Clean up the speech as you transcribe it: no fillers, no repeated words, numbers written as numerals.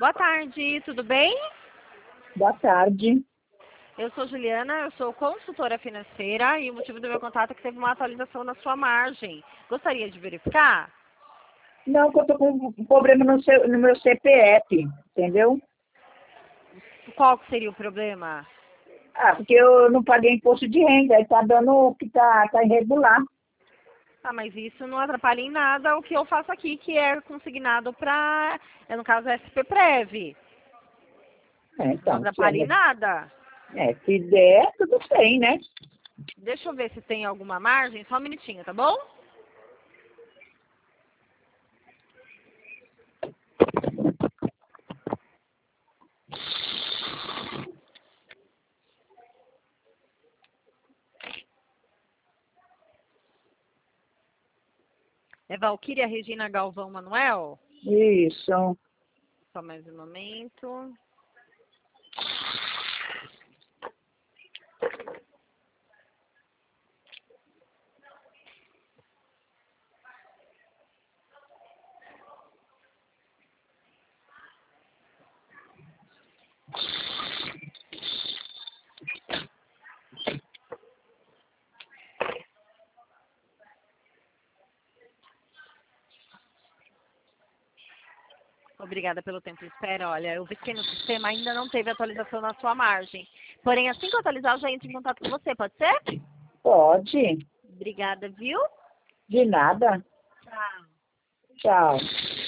Boa tarde, tudo bem? Boa tarde. Eu sou Juliana, eu sou consultora financeira e o motivo do meu contato é que teve uma atualização na sua margem. Gostaria de verificar? Não, que eu tô com um problema no meu CPF, entendeu? Qual que seria o problema? Ah, porque eu não paguei imposto de renda, aí tá dando que tá irregular. Ah, mas isso não atrapalha em nada o que eu faço aqui, que é consignado para, no caso, SPPrev. Não Então, atrapalha em nada. se der, tudo bem, né? Deixa eu ver se tem alguma margem, só um minutinho, tá bom? É Valquíria Regina Galvão Manuel? Isso. Só mais um momento. Obrigada pelo tempo de espera. Olha, eu vi que no sistema ainda não teve atualização na sua margem. Porém, assim que eu atualizar, eu já entro em contato com você, pode ser? Pode. Obrigada, viu? De nada. Tchau. Tchau.